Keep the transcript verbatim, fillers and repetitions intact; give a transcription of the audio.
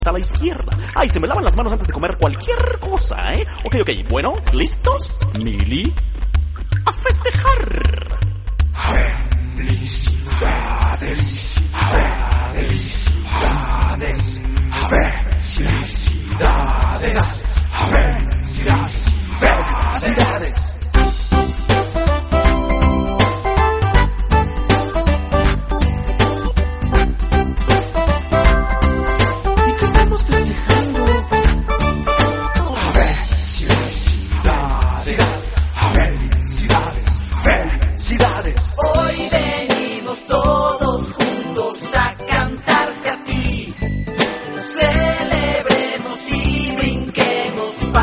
a la izquierda. Ay, se me lavan las manos antes de comer cualquier cosa, ¿eh? Ok, ok, bueno, ¿listos? Mili, a festejar. Felicidades.